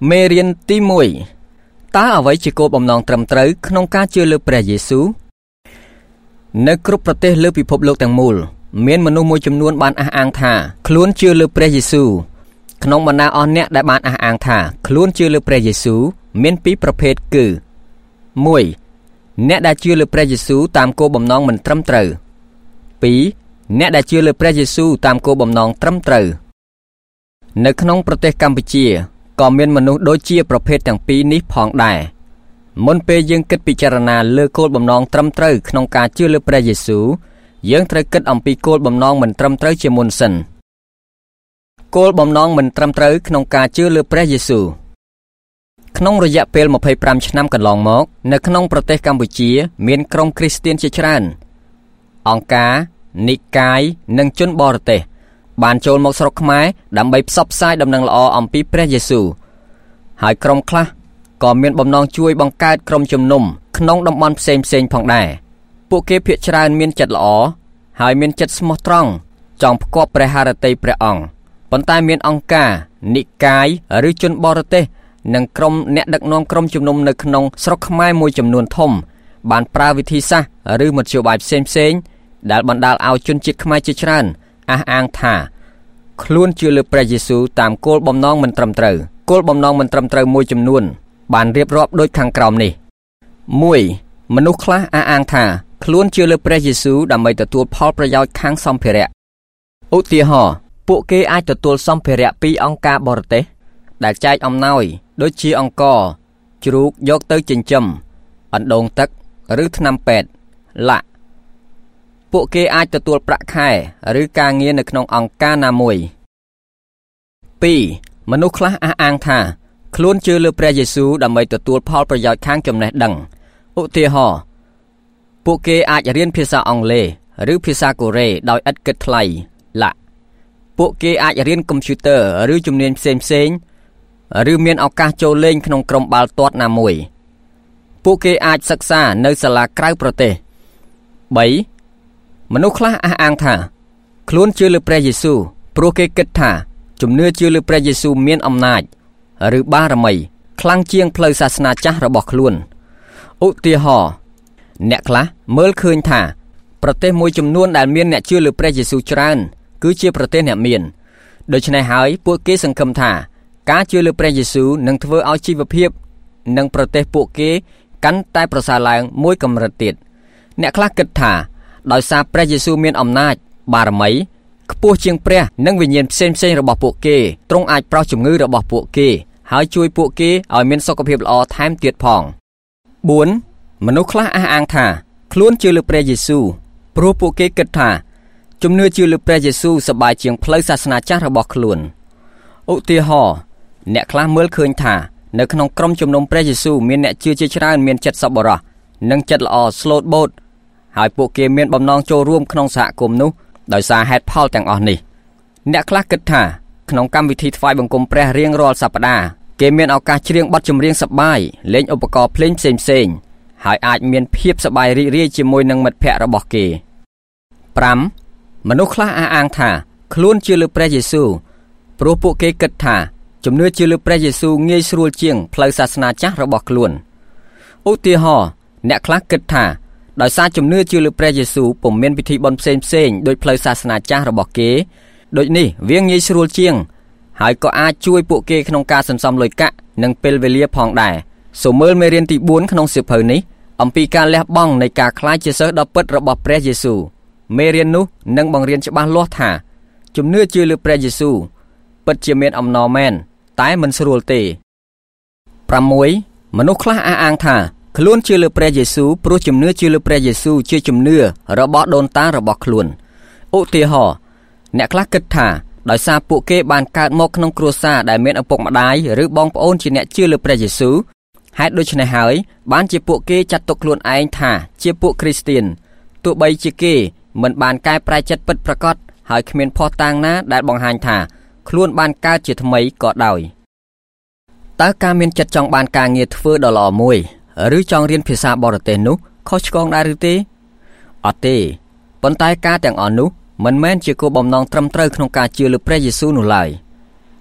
មេរៀនទី1តើអ្វីជាគោលបំណងត្រឹមត្រូវក្នុងការជឿលើព្រះយេស៊ូវនៅគ្រប់ប្រទេសលើពិភពលោកទាំងមូលមានមនុស្សមួយចំនួនបានអះអាងថាខ្លួនជឿលើព្រះយេស៊ូវក្នុងបណ្ដាអស់អ្នកដែលបានអះអាងថាខ្លួនជឿលើព្រះយេស៊ូវមានពីរប្រភេទគឺ1អ្នកដែលជឿលើព្រះយេស៊ូវតាមគោលបំណងមិនត្រឹមត្រូវ2អ្នកដែលជឿលើព្រះយេស៊ូវតាមគោលបំណងត្រឹមត្រូវនៅក្នុងប្រទេសកម្ពុជាក៏មានមនុស្សដូចជាប្រភេទទាំងពីរនេះផងដែរមុនពេលយើងគិតពិចារណាលើគោលបំណងត្រឹមត្រូវក្នុងការជឿលើព្រះយេស៊ូវយើងត្រូវគិតអំពីគោលបំណងមិនត្រឹមត្រូវជាមុនសិនគោលបំណងមិនត្រឹមត្រូវក្នុងការជឿលើព្រះយេស៊ូវក្នុងរយៈពេល25ឆ្នាំកន្លងមកនៅក្នុងប្រទេសកម្ពុជាមានក្រុមគ្រីស្ទានជាច្រើនអង្គការនិកាយនិងជនបរទេសបានចូលមកស្រុកខ្មែរដើម្បីផ្សព្វផ្សាយដំណឹងល្អអំពីព្រះយេស៊ូវហើយក្រុមខ្លះក៏មានបំណងជួយបង្កើតក្រុមជំនុំក្នុងតំបន់ផ្សេងៗផងដែរពួកគេភាគច្រើនមានចិត្តល្អហើយមានចិត្តស្មោះត្រង់ចង់ផ្គាប់ព្រះハរតីព្រះអង្គប៉ុន្តែមានអង្គការនិកាយឬជនបរទេសនិងក្រុមអ្នកដឹកនាំក្រុមជំនុំនៅក្នុងស្រុកខ្មែរមួយចំនួនធំបានប្រើវិធីសាស្ត្រឬមធ្យោបាយផ្សេងៗដែលបណ្ដាលឲ្យជនជាតិខ្មែរជាច្រើនអះអាងថាខ្លួនជឿលើព្រះយេស៊ូវតាមគោលបំណងមិនត្រឹមត្រូវគោលបំណងមិនត្រឹមត្រូវមួយចំនួនបានរៀបរាប់ដូចខាងក្រោមនេះ1មនុស្សខ្លះអះអាងថាខ្លួនជឿលើព្រះយេស៊ូវដើម្បីទទួលផលប្រយោជន៍ខាងសម្ភារៈឧទាហរណ៍ពួកគេអាចទទួលសម្ភារៈពីអង្គការបរទេសដែលចែកអំណោយដូចជាអង្ករជ្រូកយកទៅចិញ្ចឹមអណ្ដូងទឹកឬថ្នាំពេទ្យពួកគេអាចទទួលប្រាក់ខែឬការងារនៅក្នុងអង្គការណាមួយ2មនុស្សខ្លះអះអាងថាខ្លួនជឿលើព្រះយេស៊ូវដើម្បីទទួលផលប្រយោជន៍ខាងចំណេះដឹងឧទាហរណ៍ពួកគេអាចរៀនភាសាអង់គ្លេសឬភាសាកូរ៉េដោយឥតគិតថ្លៃពួកគេអាចរៀនកុំព្យូទ័រឬជំនាញផ្សេងៗឬមានឱកាសចូលលេងក្នុងក្រុមបាល់ទាត់ណាមួយពួកគេអាចសិក្សានៅសាលាក្រៅប្រទេស3មនុស្សខ្លះអះអាងថាខ្លួនជឿលើព្រះយេស៊ូវព្រោះគេគិតថាជំនឿជឿលើព្រះយេស៊ូវមានអំណាចឬបារមីខ្លាំងជាងផ្លូវសាសនាចាស់របស់ខ្លួនឧទាហរណ៍អ្នកខ្លះមើលឃើញថាប្រទេសមួយចំនួនដែលមានអ្នកជឿលើព្រះយេស៊ូវច្រើនគឺជាប្រទេសអ្នកមានដូច្នេះហើយពួកគេសង្ឃឹមថាការជឿលើព្រះយេស៊ូវនឹងធ្វើឲ្យជីវភាពនិងប្រទេសពួកគេកាន់តែប្រសើរឡើងមួយកម្រិតទៀតអ្នកខ្លះគិតថាដោយសារព្រះយេស៊ូវមានអំណាចបារមីខ្ពស់ជាងព្រះនិងវិញ្ញាណផ្សេងៗរបស់ពួកគេទ្រង់អាចប្រោសជំងឺរបស់ពួកគេហើយជួយពួកគេឲ្យមានសុខភាពល្អថែមទៀតផង4មនុស្សខ្លះអះអាងថាខ្លួនជឿលើព្រះយេស៊ូវព្រោះពួកគេគិតថាជំនឿជឿលើព្រះយេស៊ូវសប្បាយជាងផ្លូវសាសនាចាស់របស់ខ្លួនឧទាហរណ៍អ្នកខ្លះមើលឃើញថានៅក្នុងក្រុមជំនុំព្រះយេស៊ូវមានអ្នកជឿជាច្រើនមានចិត្តសប្បុរសនិងចិត្តល្អស្លូតបូតហើយពួកគេមានបំណងចូលរួមក្នុងសហគមន៍នោះដោយសារហេតុផលទាំងអស់នេះអ្នកខ្លះគិតថាក្នុងកម្មវិធីថ្វាយបង្គំព្រះរៀងរាល់សប្តាហ៍គេមានឱកាសច្រៀងបទចម្រៀងសប្បាយលេងឧបករណ៍ភ្លេងផ្សេងៗហើយអាចមានភាពសប្បាយរីករាយជាមួយនឹងមិត្តភ័ក្តិរបស់គេ5មនុស្សខ្លះអះអាងថាខ្លួនជឿលើព្រះយេស៊ូវព្រោះពួកគេគិតថាជំនឿជឿលើព្រះយេស៊ូវងាយស្រួលជាងផ្លូវសាសនាចាស់របស់ខ្លួនឧទាហរណ៍អ្នកខ្លះគិតថាដោយសារជំនឿជឿលើព្រះយេស៊ូវពុំមានពិធីបុណ្យផ្សេងៗដោយផ្លូវសាសនាចាស់របស់គេដូចនេះវាងាយស្រួលជាងហើយក៏អាចជួយពួកគេក្នុងការសន្សំលុយកាក់និងពេលវេលាផងដែរសូមមើលមេរៀនទី4ក្នុងសៀវភៅនេះអំពីការលះបង់នៃការក្លាយជាសិស្សដ៏ពិតរបស់ព្រះយេស៊ូវមេរៀននោះនឹងបង្រៀនច្បាស់លាស់ថាជំនឿជឿលើព្រះយេស៊ូវពិតជាមានអំណរមែនតែមិនស្រួលទេ6មនុស្សខ្លះអះអាងថាខ្លួនជឿលើព្រះយេស៊ូវព្រោះជំនឿជឿលើព្រះយេស៊ូវជាជំនឿរបស់ដូនតារបស់ខ្លួនឧទាហរណ៍អ្នកខ្លះគិតថាដោយសារពួកគេបានកើតមកក្នុងគ្រួសារដែលមានឪពុកម្ដាយឬបងប្អូនជាអ្នកជឿលើព្រះយេស៊ូវហេតុដូច្នេះហើយបានជាពួកគេចាត់ទុកខ្លួនឯងថាជាពួកគ្រីស្ទានទោះបីជាគេមិនបានកែប្រែចិត្តពិតប្រាកដហើយគ្មានភស្តុតាងណាដែលបង្ហាញថាខ្លួនបានកើតជាថ្មីក៏ដោយតើការមានចិត្តចង់បានការងារធ្វើដ៏ល្អមួយឬចង់រៀនភាសាបរទេសនោះខុសឆ្គងដែរឬទេអត់ទេប៉ុន្តែការទាំងអស់នោះមិនមែនជាគោលបំណងត្រឹមត្រូវក្នុងការជឿលើព្រះយេស៊ូវនោះឡើយ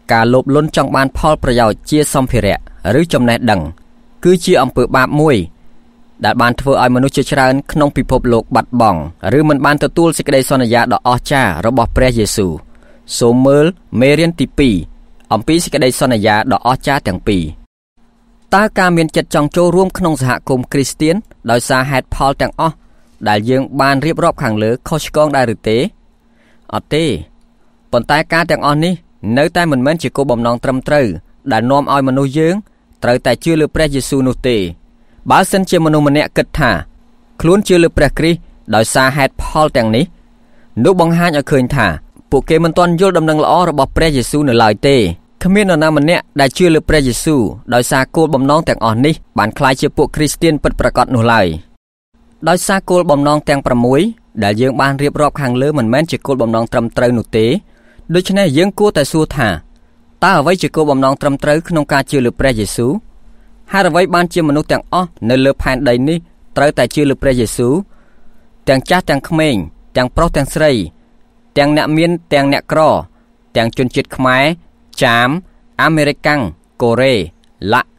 ការលោភលន់ចង់បានផលប្រយោជន៍ជាសម្ភារៈឬចំណេះដឹងគឺជាអំពើបាបមួយដែលបានធ្វើឲ្យមនុស្សជាច្រើនក្នុងពិភពលោកបាត់បង់ឬមិនបានទទួលសេចក្តីសន្យាដ៏អស្ចារ្យរបស់ព្រះយេស៊ូវសូមមើលមេរៀនទី2អំពីសេចក្តីសន្យាដ៏អស្ចារ្យទាំងពីរតើការមានចិត្តចង់ចូលរួមក្នុងសហគមន៍គ្រីស្ទានដោយសារហេតុផលទាំងអស់ដែលយើងបានរៀបរាប់ខាងលើខុសឆ្គងដែរឬទេអត់ទេប៉ុន្តែការទាំងអស់នេះនៅតែមិនមែនជាគោលបំណងត្រឹមត្រូវដែលនាំឲ្យមនុស្សយើងត្រូវតែជឿលើព្រះយេស៊ូវនោះទេបើសិនជាមនុស្សម្នាក់គិតថាខ្លួនជឿលើព្រះគ្រីស្ទដោយសារហេតុផលទាំងនេះនោះបង្ហាញឲ្យឃើញថាពួកគេមិនទាន់យល់ដំណឹងល្អរបស់ព្រះយេស៊ូវនៅឡើយទេគ្មាននរណាម្នាក់ដែលជឿលើព្រះយេស៊ូវដោយសារគោលបំណងទាំងអស់នេះបានក្លាយជាពួកគ្រីស្ទានពិតប្រាកដនោះឡើយដោយសារគោលបំណងទាំង6ដែលយើងបានរៀបរាប់ខាងលើមិនមែនជាគោលបំណងត្រឹមត្រូវនោះទេដូច្នេះយើងគួរតែសួរថាតើអ្វីជាគោលបំណងត្រឹមត្រូវក្នុងការជឿលើព្រះយេស៊ូវហើយអ្វីបានជាមនុស្សទាំងអស់នៅលើផែនដីនេះត្រូវតែជឿលើព្រះយេស៊ូវទាំងចាស់ទាំងក្មេងទាំងប្រុសទាំងស្រីទាំងអ្នកមានទាំងអ្នកក្រទាំងជនជាតិខ្មែរចាមអាមេរិកាំងកូរ៉េឡាក់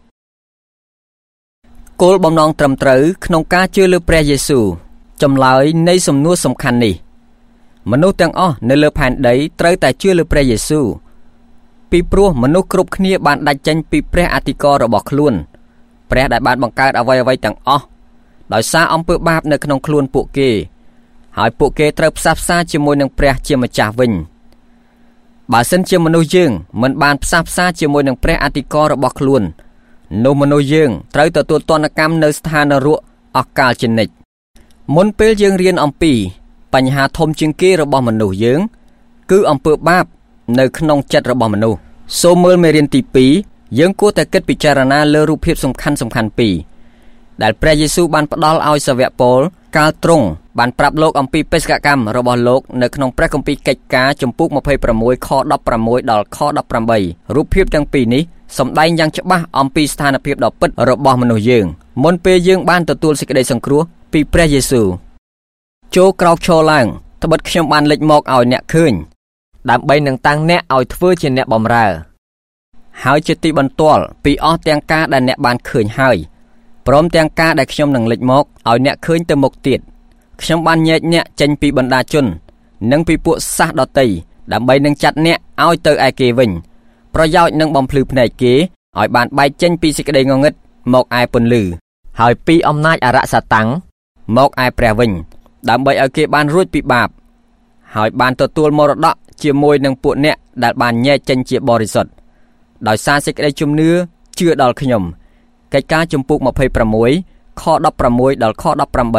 គោលបំណងត្រឹមត្រូវក្នុងការជឿលើព្រះយេស៊ូវចម្លើយនៃសំណួរសំខាន់នេះមនុស្សទាំងអស់នៅលើផែនដីត្រូវតែជឿលើព្រះយេស៊ូវពីព្រោះមនុស្សគ្រប់គ្នាបានដាច់ចេញពីព្រះអធិការរបស់ខ្លួនព្រះដែលបានបង្កើតអ្វីៗទាំងអស់ដោយសារអំពើបាបនៅក្នុងខ្លួនពួកគេហើយពួកគេត្រូវផ្សះផ្សាជាមួយនឹងព្រះជាម្ចាស់វិញបើសិនជាមនុស្សយើងមិនបានផ្សះផ្សាជាមួយនឹងព្រះអធិការរបស់ខ្លួននោះមនុស្សយើងត្រូវទទួលទណ្ឌកម្មនៅស្ថាននរកអកាលជានិច្ចមុនពេលយើងរៀនអំពីបញ្ហាធំជាងគេរបស់មនុស្សយើងគឺអំពើបាបនៅក្នុងចិត្តរបស់មនុស្សសូមមើលមេរៀនទី2យើងគួរតែគិតពិចារណាលើរូបភាពសំខាន់ពីរដែលព្រះយេស៊ូវបានផ្ដល់ឲ្យសាវកប៉ូលកាលទ្រង់បានប្រាប់លោកអំពីបេសកកម្មរបស់លោកនៅក្នុងព្រះគម្ពីរកិច្ចការជំពូក26ខ16ដល់ខ18រូបភាពទាំងពីរនេះសម្ដែងយ៉ាងច្បាស់អំពីស្ថានភាពដ៏ពិតរបស់មនុស្សយើងមុនពេលយើងបានទទួលសេចក្តីសង្គ្រោះពីព្រះយេស៊ូវចូលក្រោកឈរឡើងត្បិតខ្ញុំបានលេចមកឲ្យអ្នកឃើញដើម្បីនឹងតាំងអ្នកឲ្យធ្វើជាអ្នកបម្រើហើយជាទីបន្ទាល់ពីអស់ទាំងការដែលអ្នកបានឃើញហើយព្រមទាំងការដែលខ្ញុំនឹងលេចមកឲ្យអ្នកឃើញទៅមុខទៀតខ្ញុំបានញែកអ្នកចេញពីបណ្ដាជននិងពីពួកសាសដតីដើម្បីនឹងចាត់អ្នកឲ្យទៅឯគេវិញប្រយោជន៍នឹងបំភ្លឺភ្នែកគេឲ្យបានបែកចេញពីសេចក្តីងងឹតមកឯពន្លឺហើយពីអំណាចអរសាតាំងមកឯព្រះវិញដើម្បីឲ្យគេបានរួចពីបាបហើយបានទទួលមរតកជាមួយនឹងពួកអ្នកដែលបានញែកចេញជាបរិសុទ្ធដោយសារសេចក្តីជំនឿជឿដល់ខ្ញុំកិច្ចការជំពូក26ខ16ដល់ខ18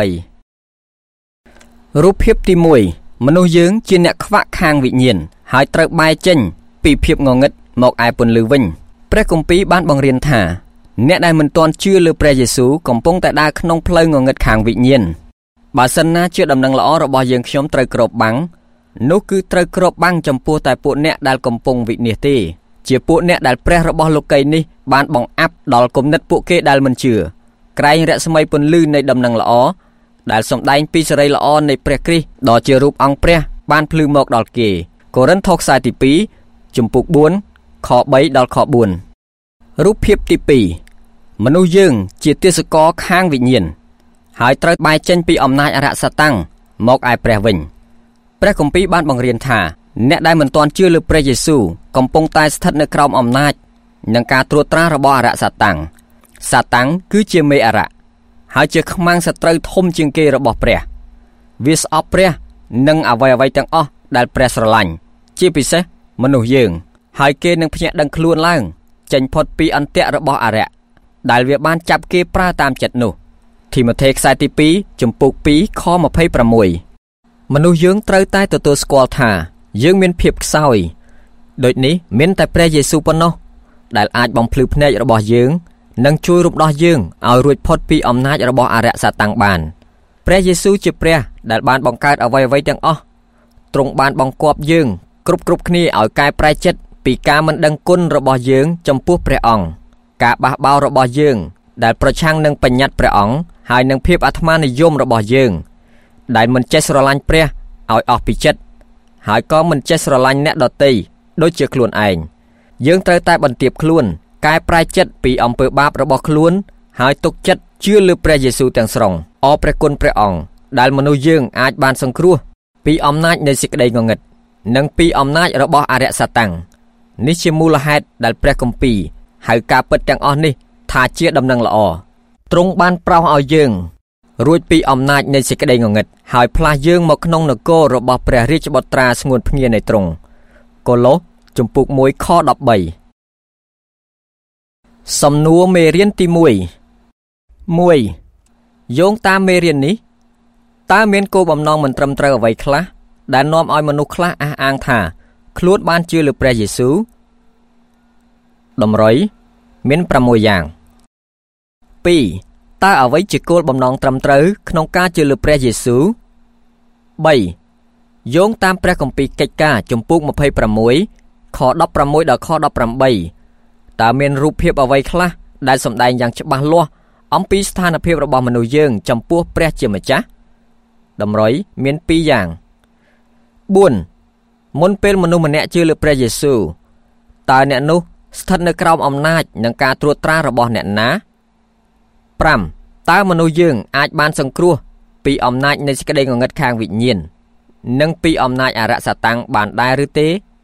រូបភាពទី1មនុស្សយើងជាអ្នកខ្វាក់ខាងវិញ្ញាណហើយត្រូវបែរចេញពីភាពងងឹតមកឯពន្លឺវិញព្រះគម្ពីរបានបង្រៀនថាអ្នកដែលមិនទាន់ជឿលើព្រះយេស៊ូវកំពុងតែដើរក្នុងផ្លូវងងឹតខាងវិញ្ញាណបើសិនណាជាដំណឹងល្អរបស់យើងខ្ញុំត្រូវគ្របបាំងនោះគឺត្រូវគ្របបាំងចំពោះតែពួកអ្នកដែលកំពុងវិនាសទេជាពួកអ្នកដែលព្រះរបស់លោកីនេះបានបង្អាប់ដល់គំនិតពួកគេដែលមិនជឿក្រែងរស្មីពន្លឺនៃដំណឹងល្អដែលសម្ដែងពីសេរីល្អនៃព្រះគ្រីស្ទដ៏ជារូបអង្គព្រះបានភ្លឺមកដល់គេកូរិនថូសខ្សែទី2ជំពូក4ខ3ដល់ខ4រូបភាពទី2មនុស្សយើងជាទាសករខាងវិញ្ញាណហើយត្រូវបែរចេញពីអំណាចអរសាតាំងមកឯព្រះវិញព្រះគម្ពីរបានបង្រៀនថាអ្នកដែលមិនទាន់ជឿលើព្រះយេស៊ូវកំពុងតែស្ថិតនៅក្រោមអំណាចនិងការត្រួតត្រារបស់អរសាតាំងសាតាំងគឺជាមេអរៈហើយជាខ្មាំងសត្រូវធំជាងគេរបស់ព្រះវាស្អប់ព្រះនិងអ្វីៗទាំងអស់ដែលព្រះស្រឡាញ់ជាពិសេសមនុស្សយើងហើយគេនឹងភ្ញាក់ដឹងខ្លួនឡើងចេញផុតពីអន្ទាក់របស់អរិយដែលវាបានចាប់គេប្រើតាមចិត្តនោះទីម៉ូថេខ្សែទី2ជំពូក2ខ26មនុស្សយើងត្រូវតែទទួលស្គាល់ថាយើងមានភាពខ្សោយដូចនេះមានតែព្រះយេស៊ូវប៉ុណ្ណោះដែលអាចបំភ្លឺភ្នែករបស់យើងនិងជួយរំដោះយើងឲ្យរួចផុតពីអំណាចរបស់អរិយសាតាំងបានព្រះយេស៊ូវជាព្រះដែលបានបង្កើតអ្វីៗទាំងអស់ទ្រង់បានបង្គាប់យើងគ្រប់គ្នាឲ្យកែប្រែចិត្តពីការមិនដឹងគុណរបស់យើងចំពោះព្រះអង្គការបះបោររបស់យើងដែលប្រឆាំងនឹងបញ្ញត្តិព្រះអង្គហើយនឹងភាពអាត្មានិយមរបស់យើងដែលមិនចេះស្រឡាញ់ព្រះឲ្យអស់ពីចិត្តហើយក៏មិនចេះស្រឡាញ់អ្នកដទៃដូចជាខ្លួនឯងយើងត្រូវតែបន្ទាបខ្លួនកែប្រែចិត្តពីអំពើបាបរបស់ខ្លួនហើយទុកចិត្តជឿលើព្រះយេស៊ូវទាំងស្រុងអរព្រះគុណព្រះអង្គដែលមនុស្សយើងអាចបានសង្គ្រោះពីអំណាចនៃសេចក្តីងងឹតនិងពីអំណាចរបស់អរិយសាតាំងនេះជាមូលហេតុដែលព្រះគម្ពីរហៅការពិតទាំងអស់នេះថាជាដំណឹងល្អទ្រង់បានប្រោសឲ្យយើងរួចពីអំណាចនៃសេចក្តីងងឹតហើយផ្លាស់យើងមកក្នុងនគររបស់ព្រះរាជបុត្រាស្ងួនភ្ងានៃទ្រង់កូឡូសជំពូក 1 ខ 13 សំណួរមេរៀនទី1 យោងតាមមេរៀននេះតើមានគោលបំណងមិនត្រឹមត្រូវអ្វីខ្លះដែលនាំឲ្យមនុស្សខ្លះអះអាងថាខ្លួនបានជឿលើព្រះយេស៊ូវតម្រុយមាន6យ៉ាង 2. តើអ្វីជាគោលបំណងត្រឹមត្រូវក្នុងការជឿលើព្រះយេស៊ូវ 3. យោងតាមព្រះគម្ពីរកិច្ចការជំពូក 26 ខ 16 ដល់ខ 18 តើមានរូបភាពអ្វីខ្លះដែលសម្ដែងយ៉ាងច្បាស់លាស់អំពីស្ថានភាពរបស់មនុស្សយើងចំពោះព្រះជាម្ចាស់តម្រុយមាន2យ៉ាង 4. មុនពេលមនុស្សម្នាក់ជឿលើព្រះយេស៊ូវតើអ្នកនោះស្ថិតនៅក្រោមអំណាចនិងការត្រួតត្រារបស់អ្នកណា 5. តើមនុស្សយើងអាចបានសង្គ្រោះពីអំណាចនៃសេចក្តីងងឹតខាងវិញ្ញាណនិងពីអំណាចអរិយសាតាំងបានដែរឬទេ